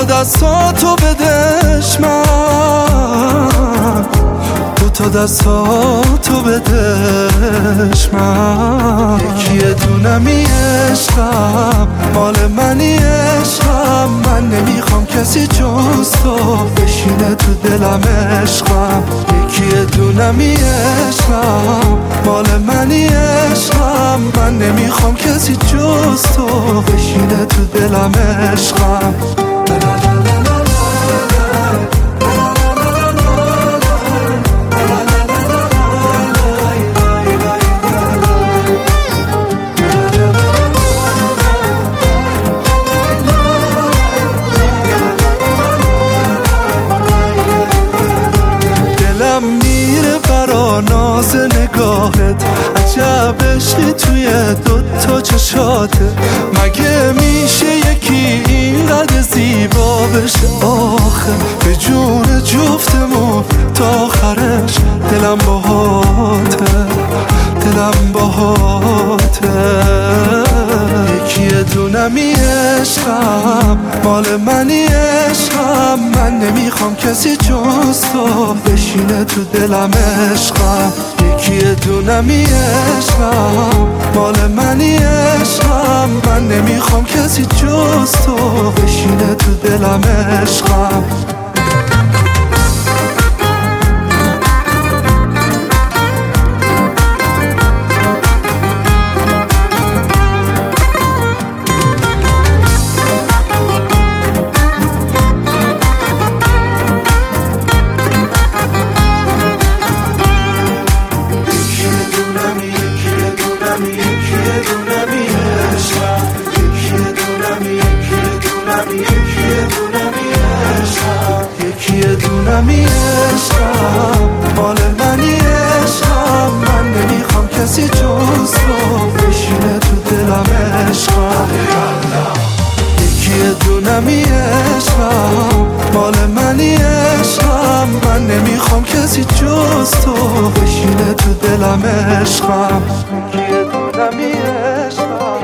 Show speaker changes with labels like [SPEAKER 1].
[SPEAKER 1] تا دستاتو بدش من، دو تا دستاتو بدش من. یکی دونمی عشقم مال منی عشقم، من نمیخوام کسی جز تو بشینه تو دلم عشقم. یکی دونمی عشقم مال منی عشقم، من نمیخوام کسی جز تو بشینه تو دلم عشقم. میره برا ناز نگاهت، عجب عشقی توی دوتا چشاته. مگه میشه یکی اینقدر زیبا بشه آخه؟ به جون جفتمون تا آخرش دلم باهاته، دلم باهاته. یکی دونمی عشقم مال منی عشقم، من نمیخوام کسی جز تو بشینه تو دلم عشقم. یکی دونمی عشقم مال منی عشقم، من نمیخوام کسی جز تو بشینه تو دلم عشقم. یکی دونمی عشقم مال منی عشقم، من نمیخوام کسی جز تو بشینه تو دلم عشقم. یکی دونمی عشقم مال منی عشقم، من نمیخوام کسی جز تو بشینه تو دلم عشقم. یکی دونمی عشقم